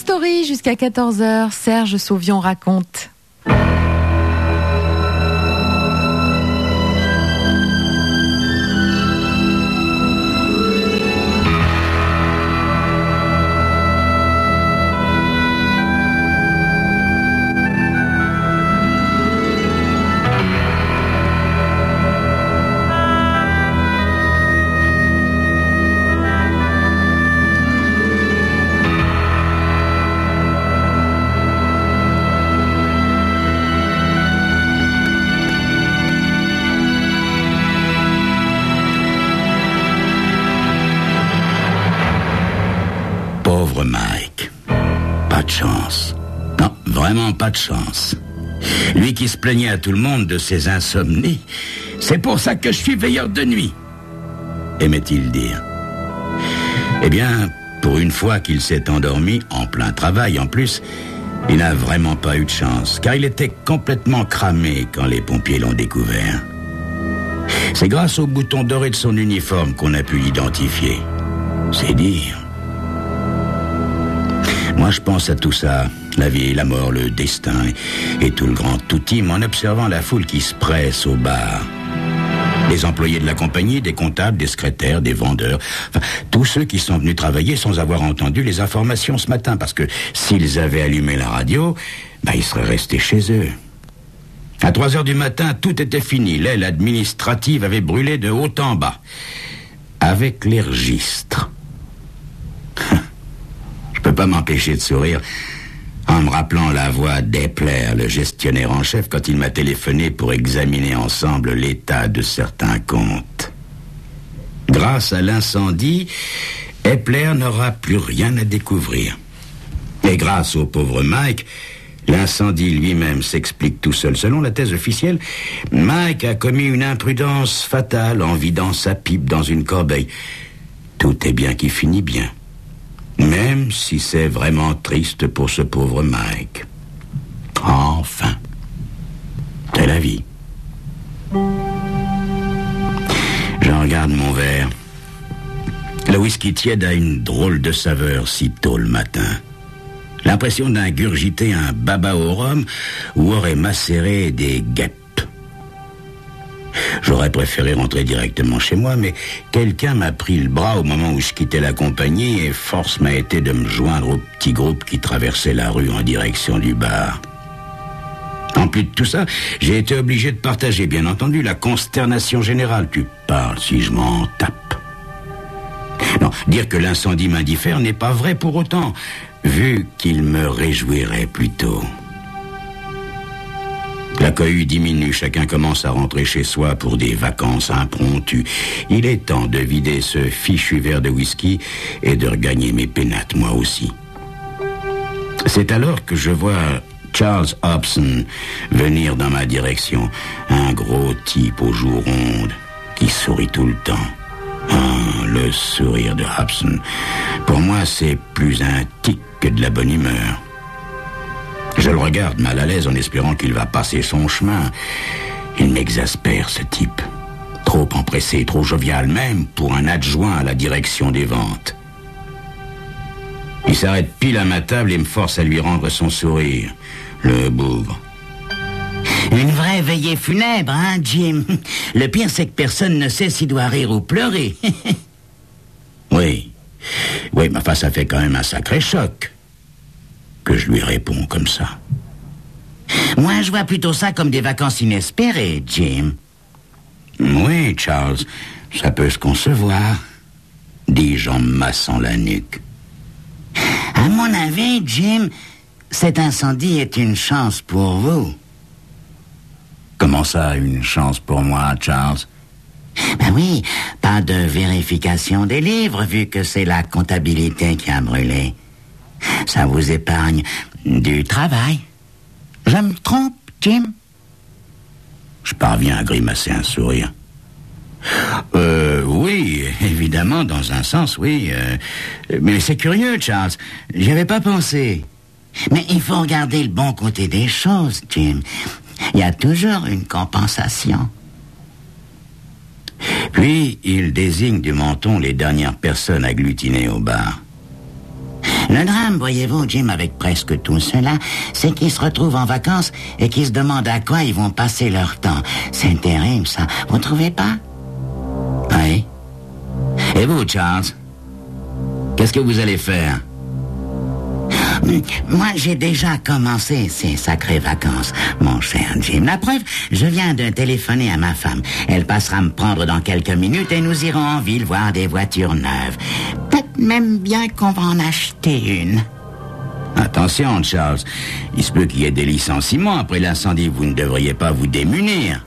Story jusqu'à 14h. Serge Sauvion raconte. Mike. Pas de chance. Non, vraiment pas de chance. Lui qui se plaignait à tout le monde de ses insomnies. C'est pour ça que je suis veilleur de nuit, aimait-il dire. Eh bien, pour une fois qu'il s'est endormi, en plein travail en plus, il n'a vraiment pas eu de chance, car il était complètement cramé quand les pompiers l'ont découvert. C'est grâce au bouton doré de son uniforme qu'on a pu l'identifier. C'est dire. Moi, je pense à tout ça, la vie, la mort, le destin et tout le grand toutim en observant la foule qui se presse au bar. Des employés de la compagnie, des comptables, des secrétaires, des vendeurs, enfin, tous ceux qui sont venus travailler sans avoir entendu les informations ce matin, parce que s'ils avaient allumé la radio, ils seraient restés chez eux. À 3h du matin, tout était fini. L'aile administrative avait brûlé de haut en bas, avec les registres. Je peux pas m'empêcher de sourire en me rappelant la voix d'Epler, le gestionnaire en chef, quand il m'a téléphoné pour examiner ensemble l'état de certains comptes. Grâce à l'incendie, Epler n'aura plus rien à découvrir. Et grâce au pauvre Mike, l'incendie lui-même s'explique tout seul. Selon la thèse officielle, Mike a commis une imprudence fatale en vidant sa pipe dans une corbeille. Tout est bien qui finit bien. Même si c'est vraiment triste pour ce pauvre Mike. Enfin, c'est la vie. Je regarde mon verre. Le whisky tiède a une drôle de saveur si tôt le matin. L'impression d'ingurgiter un baba au rhum où aurait macéré des guêpes. J'aurais préféré rentrer directement chez moi, mais quelqu'un m'a pris le bras au moment où je quittais la compagnie et force m'a été de me joindre au petit groupe qui traversait la rue en direction du bar. En plus de tout ça, j'ai été obligé de partager, bien entendu, la consternation générale. Tu parles si je m'en tape. Non, dire que l'incendie m'indiffère n'est pas vrai pour autant, vu qu'il me réjouirait plutôt. La cohue diminue, chacun commence à rentrer chez soi pour des vacances impromptues. Il est temps de vider ce fichu verre de whisky et de regagner mes pénates, moi aussi. C'est alors que je vois Charles Hobson venir dans ma direction. Un gros type aux joues rondes qui sourit tout le temps. Ah, le sourire de Hobson. Pour moi, c'est plus un tic que de la bonne humeur. Je le regarde mal à l'aise en espérant qu'il va passer son chemin. Il m'exaspère, ce type. Trop empressé, trop jovial, même pour un adjoint à la direction des ventes. Il s'arrête pile à ma table et me force à lui rendre son sourire. Le bougre. Une vraie veillée funèbre, hein, Jim? Le pire, c'est que personne ne sait s'il doit rire ou pleurer. Oui, mais enfin, ça fait quand même un sacré choc que je lui réponds comme ça. Moi, je vois plutôt ça comme des vacances inespérées, Jim. Oui, Charles, ça peut se concevoir, dis-je en me massant la nuque. À mon avis, Jim, cet incendie est une chance pour vous. Comment ça, une chance pour moi, Charles? Ben oui, pas de vérification des livres, vu que c'est la comptabilité qui a brûlé. Ça vous épargne du travail. Je me trompe, Jim? Je parviens à grimacer un sourire. Oui, évidemment, dans un sens, oui. Mais c'est curieux, Charles. J'y avais pas pensé. Mais il faut regarder le bon côté des choses, Jim. Il y a toujours une compensation. Puis, il désigne du menton les dernières personnes agglutinées au bar. Le drame, voyez-vous, Jim, avec presque tout cela, c'est qu'ils se retrouvent en vacances et qu'ils se demandent à quoi ils vont passer leur temps. C'est terrible, ça. Vous trouvez pas? Oui. Et vous, Charles? Qu'est-ce que vous allez faire? Moi, j'ai déjà commencé ces sacrées vacances, mon cher Jim. La preuve, je viens de téléphoner à ma femme. Elle passera me prendre dans quelques minutes et nous irons en ville voir des voitures neuves. Peut-être même bien qu'on va en acheter une. Attention, Charles. Il se peut qu'il y ait des licenciements après l'incendie. Vous ne devriez pas vous démunir.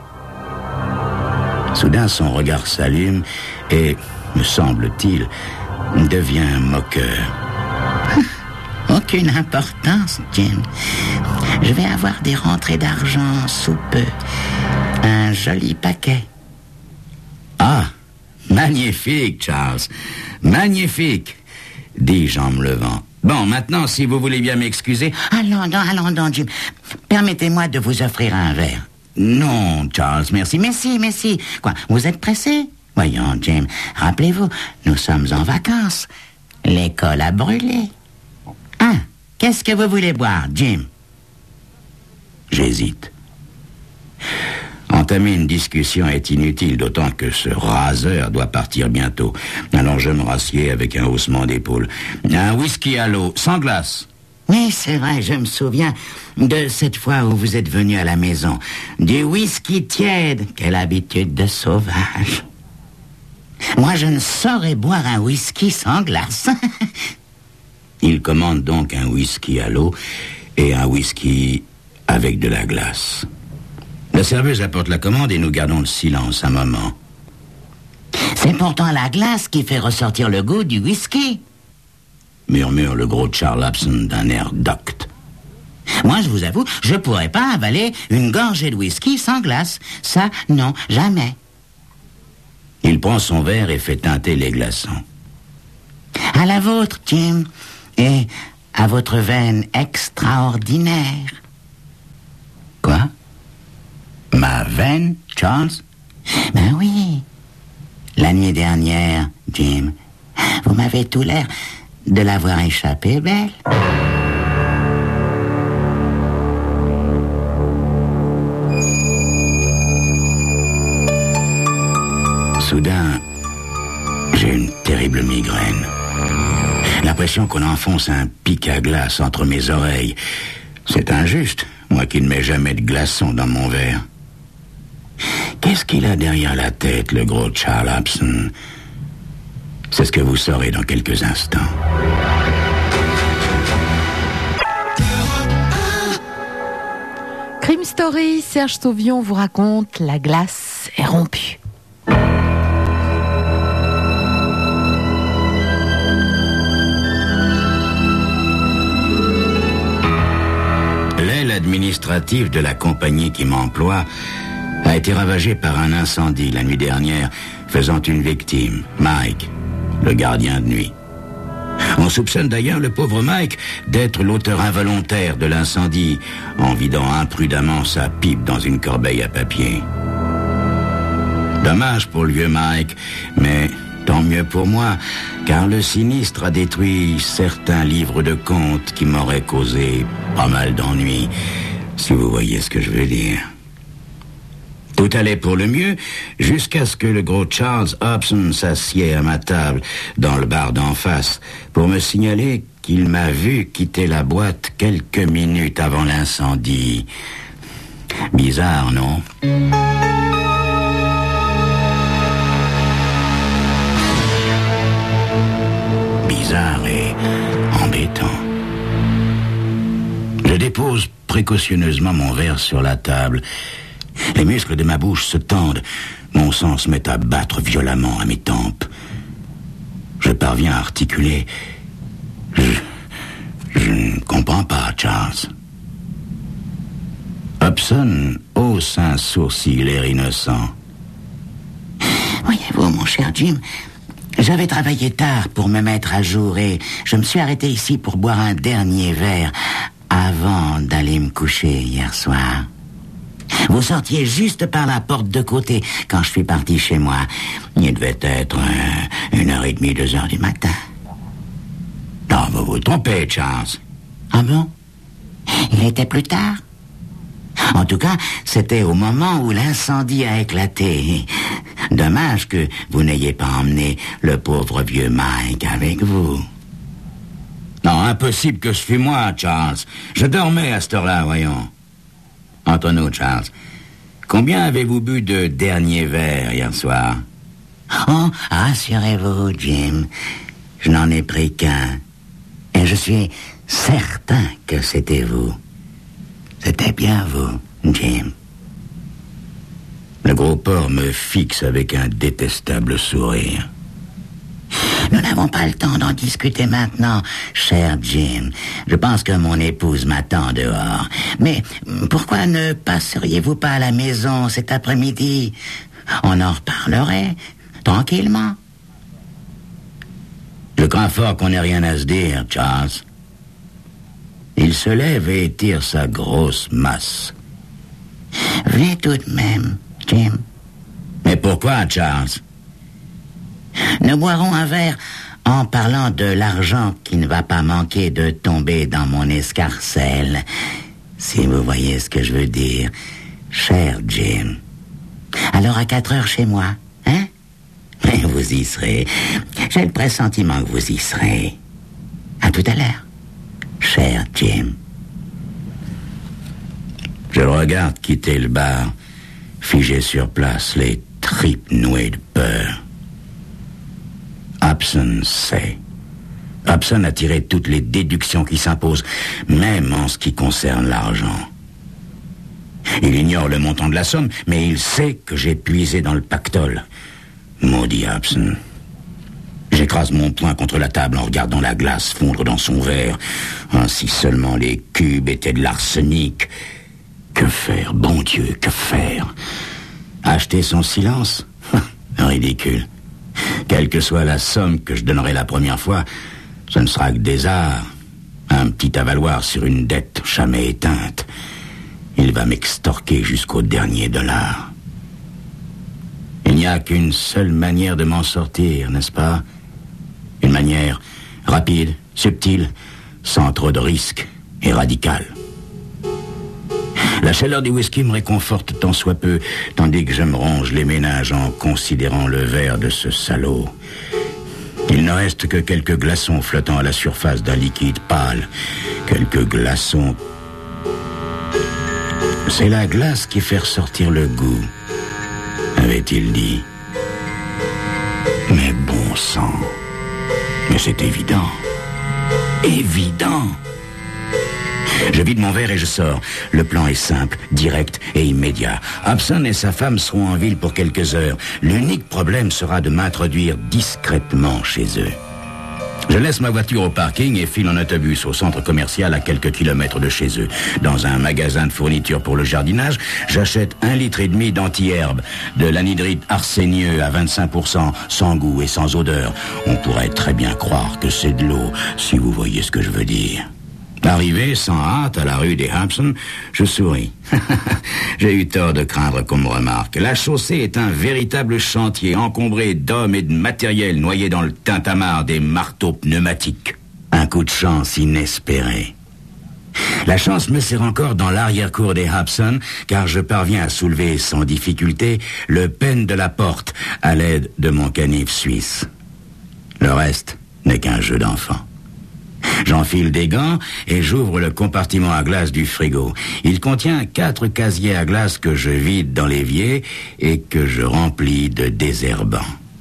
Soudain, son regard s'allume et, me semble-t-il, devient moqueur. Aucune importance, Jim. Je vais avoir des rentrées d'argent sous peu. Un joli paquet. Ah, magnifique, Charles. Magnifique, dis-je en me levant. Bon, maintenant, si vous voulez bien m'excuser... Allons donc, Jim. Permettez-moi de vous offrir un verre. Non, Charles, merci. Mais si. Quoi, vous êtes pressé? Voyons, Jim, rappelez-vous, nous sommes en vacances. L'école a brûlé. Ah, qu'est-ce que vous voulez boire, Jim? J'hésite. Entamer une discussion est inutile, d'autant que ce raseur doit partir bientôt. Alors je me rassieds avec un haussement d'épaule. Un whisky à l'eau, sans glace. Oui, c'est vrai, je me souviens de cette fois où vous êtes venu à la maison. Du whisky tiède, quelle habitude de sauvage. Moi, je ne saurais boire un whisky sans glace. Il commande donc un whisky à l'eau et un whisky avec de la glace. La serveuse apporte la commande et nous gardons le silence un moment. C'est pourtant la glace qui fait ressortir le goût du whisky, murmure le gros Charles Upson d'un air docte. Moi, je vous avoue, je pourrais pas avaler une gorgée de whisky sans glace. Ça, non, jamais. Il prend son verre et fait teinter les glaçons. À la vôtre, Jim, et à votre veine extraordinaire. Quoi? Ma veine, Charles? Ben oui. La nuit dernière, Jim, vous m'avez tout l'air de l'avoir échappé belle. Soudain, j'ai une terrible migraine. L'impression qu'on enfonce un pic à glace entre mes oreilles. C'est injuste, moi qui ne mets jamais de glaçons dans mon verre. Qu'est-ce qu'il a derrière la tête, le gros Charles Upson? C'est ce que vous saurez dans quelques instants. Crime Story, Serge Sauvion vous raconte La glace est rompue. L'aile administrative de la compagnie qui m'emploie a été ravagée par un incendie la nuit dernière, faisant une victime, Mike, le gardien de nuit. On soupçonne d'ailleurs le pauvre Mike d'être l'auteur involontaire de l'incendie, en vidant imprudemment sa pipe dans une corbeille à papier. Dommage pour le vieux Mike, mais tant mieux pour moi, car le sinistre a détruit certains livres de contes qui m'auraient causé pas mal d'ennuis, si vous voyez ce que je veux dire. Tout allait pour le mieux, jusqu'à ce que le gros Charles Upson s'assied à ma table, dans le bar d'en face, pour me signaler qu'il m'a vu quitter la boîte quelques minutes avant l'incendie. Bizarre, non? Bizarre et embêtant. Je dépose précautionneusement mon verre sur la table. Les muscles de ma bouche se tendent. Mon sang se met à battre violemment à mes tempes. Je parviens à articuler. Je ne comprends pas, Charles. Upson hausse un sourcil, l'air innocent. Voyez-vous, mon cher Jim, j'avais travaillé tard pour me mettre à jour et je me suis arrêté ici pour boire un dernier verre avant d'aller me coucher hier soir. Vous sortiez juste par la porte de côté quand je suis parti chez moi. Il devait être 1h30, 2h du matin. Non, vous vous trompez, Charles. Ah bon? Il était plus tard? En tout cas, c'était au moment où l'incendie a éclaté. Dommage que vous n'ayez pas emmené le pauvre vieux Mike avec vous. Non, impossible que ce fût moi, Charles. Je dormais à cette heure-là, voyons. Entre nous, Charles, combien avez-vous bu de dernier verre hier soir? Oh, rassurez-vous, Jim. Je n'en ai pris qu'un. Et je suis certain que c'était vous. C'était bien vous, Jim. Le gros porc me fixe avec un détestable sourire. Nous n'avons pas le temps d'en discuter maintenant, cher Jim. Je pense que mon épouse m'attend dehors. Mais pourquoi ne passeriez-vous pas à la maison cet après-midi? On en reparlerait tranquillement. Je crains fort qu'on n'ait rien à se dire, Charles. Il se lève et étire sa grosse masse. Venez tout de même, Jim. Mais pourquoi, Charles? Nous boirons un verre en parlant de l'argent qui ne va pas manquer de tomber dans mon escarcelle. Si vous voyez ce que je veux dire, cher Jim. Alors à 4 heures chez moi, hein? Mais vous y serez. J'ai le pressentiment que vous y serez. À tout à l'heure, cher Jim. Je le regarde quitter le bar, figé sur place, les tripes nouées de peur. Hobson sait. Hobson a tiré toutes les déductions qui s'imposent, même en ce qui concerne l'argent. Il ignore le montant de la somme, mais il sait que j'ai puisé dans le pactole. Maudit Hobson. J'écrase mon poing contre la table en regardant la glace fondre dans son verre. Si seulement les cubes étaient de l'arsenic. Que faire, bon Dieu, que faire? Acheter son silence? Ridicule. Quelle que soit la somme que je donnerai la première fois, ce ne sera que des arts. Un petit avaloir sur une dette jamais éteinte. Il va m'extorquer jusqu'au dernier dollar. Il n'y a qu'une seule manière de m'en sortir, n'est-ce pas? Une manière rapide, subtile, sans trop de risques et radicale. La chaleur du whisky me réconforte tant soit peu, tandis que je me ronge les méninges en considérant le verre de ce salaud. Il ne reste que quelques glaçons flottant à la surface d'un liquide pâle. Quelques glaçons. C'est la glace qui fait ressortir le goût, avait-il dit. Mais bon sang. Mais c'est évident. Évident. Je vide mon verre et je sors. Le plan est simple, direct et immédiat. Hobson et sa femme seront en ville pour quelques heures. L'unique problème sera de m'introduire discrètement chez eux. Je laisse ma voiture au parking et file en autobus au centre commercial à quelques kilomètres de chez eux. Dans un magasin de fournitures pour le jardinage, j'achète 1,5 litre d'anti-herbe, de l'anhydrite arsénieux à 25%, sans goût et sans odeur. On pourrait très bien croire que c'est de l'eau, si vous voyez ce que je veux dire. Arrivé sans hâte à la rue des Hobson, je souris. J'ai eu tort de craindre qu'on me remarque. La chaussée est un véritable chantier, encombré d'hommes et de matériel noyés dans le tintamarre des marteaux pneumatiques. Un coup de chance inespéré. La chance me sert encore dans l'arrière-cour des Hobson, car je parviens à soulever sans difficulté le pêne de la porte à l'aide de mon canif suisse. Le reste n'est qu'un jeu d'enfant. J'enfile des gants et j'ouvre le compartiment à glace du frigo. Il contient 4 casiers à glace que je vide dans l'évier et que je remplis de désherbants.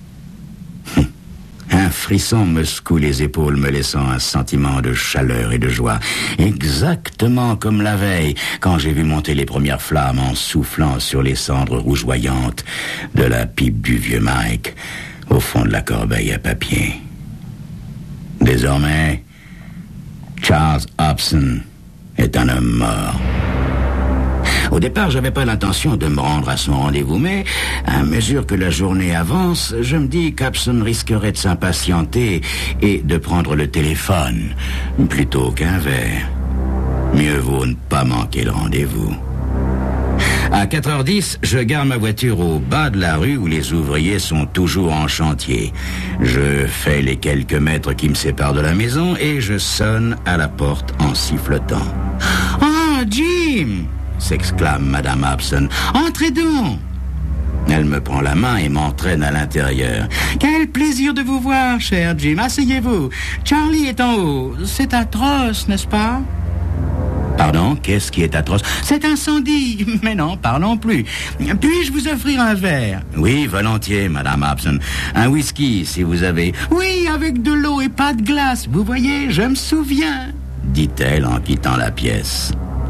Un frisson me secoue les épaules, me laissant un sentiment de chaleur et de joie. Exactement comme la veille, quand j'ai vu monter les premières flammes en soufflant sur les cendres rougeoyantes de la pipe du vieux Mike, au fond de la corbeille à papier. Désormais, Charles Hobson est un homme mort. Au départ, j'avais pas l'intention de me rendre à son rendez-vous, mais à mesure que la journée avance, je me dis qu'Hobson risquerait de s'impatienter et de prendre le téléphone plutôt qu'un verre. Mieux vaut ne pas manquer le rendez-vous. À 4h10, je gare ma voiture au bas de la rue où les ouvriers sont toujours en chantier. Je fais les quelques mètres qui me séparent de la maison et je sonne à la porte en sifflotant. « Oh, Jim !» s'exclame Madame Hobson. « Entrez donc !» Elle me prend la main et m'entraîne à l'intérieur. « Quel plaisir de vous voir, cher Jim. Asseyez-vous. Charlie est en haut. C'est atroce, n'est-ce pas ?» Pardon, qu'est-ce qui est atroce? Cet incendie. Mais non, parlons plus. Puis-je vous offrir un verre? Oui, volontiers, Madame Hobson. Un whisky, si vous avez. Oui, avec de l'eau et pas de glace. Vous voyez, je me souviens, dit-elle en quittant la pièce.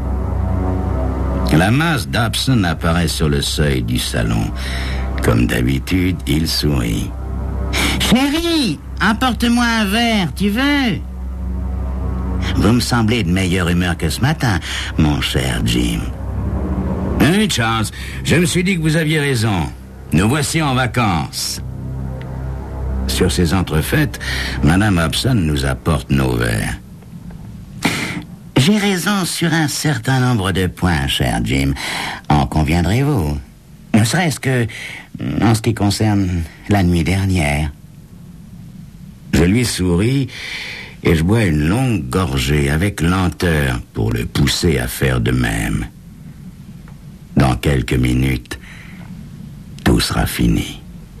La masse d'Hobson apparaît sur le seuil du salon. Comme d'habitude, il sourit. Chérie, apporte-moi un verre, tu veux? Vous me semblez de meilleure humeur que ce matin, mon cher Jim. Oui, Charles, je me suis dit que vous aviez raison. Nous voici en vacances. Sur ces entrefaites, Madame Hobson nous apporte nos verres. J'ai raison sur un certain nombre de points, cher Jim. En conviendrez-vous? Ne serait-ce que en ce qui concerne la nuit dernière. Je lui souris et je bois une longue gorgée avec lenteur pour le pousser à faire de même. Dans quelques minutes, tout sera fini.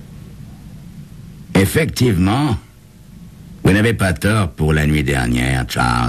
Effectivement, vous n'avez pas tort pour la nuit dernière, Charles.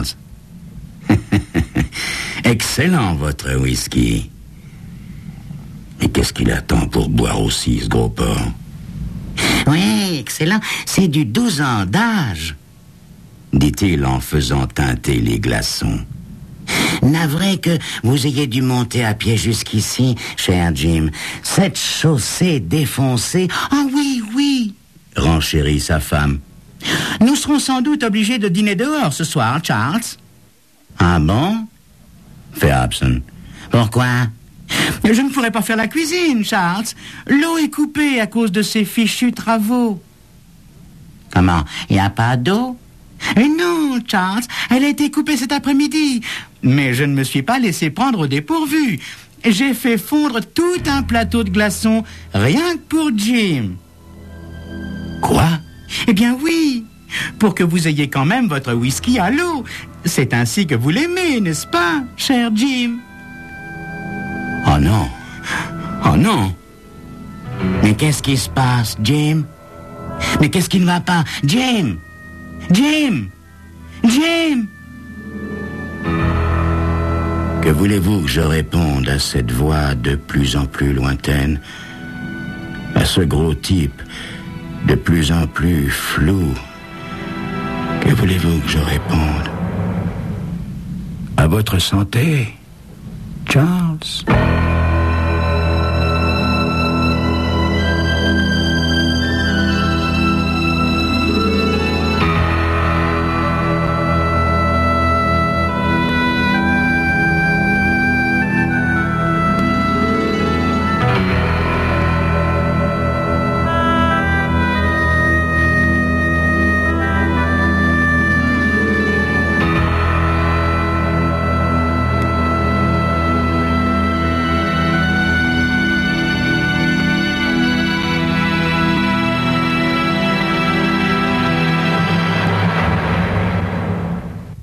Excellent, votre whisky. Mais qu'est-ce qu'il attend pour boire aussi, ce gros porc? Oui, excellent. C'est du 12 ans d'âge, dit-il en faisant teinter les glaçons. Navré que vous ayez dû monter à pied jusqu'ici, cher Jim. Cette chaussée défoncée... Ah oui, oui, renchérit sa femme. Nous serons sans doute obligés de dîner dehors ce soir, Charles. Ah bon? Fait Hobson. Pourquoi? Je ne pourrai pas faire la cuisine, Charles. L'eau est coupée à cause de ces fichus travaux. Comment? Il n'y a pas d'eau? Non, Charles, elle a été coupée cet après-midi. Mais je ne me suis pas laissé prendre au dépourvu. J'ai fait fondre tout un plateau de glaçons, rien que pour Jim. Quoi? Eh bien oui, pour que vous ayez quand même votre whisky à l'eau. C'est ainsi que vous l'aimez, n'est-ce pas, cher Jim? Oh non, oh non. Mais qu'est-ce qui se passe, Jim? Mais qu'est-ce qui ne va pas, Jim? Jim! Jim! Que voulez-vous que je réponde à cette voix de plus en plus lointaine, à ce gros type de plus en plus flou? Que voulez-vous que je réponde? À votre santé, Charles.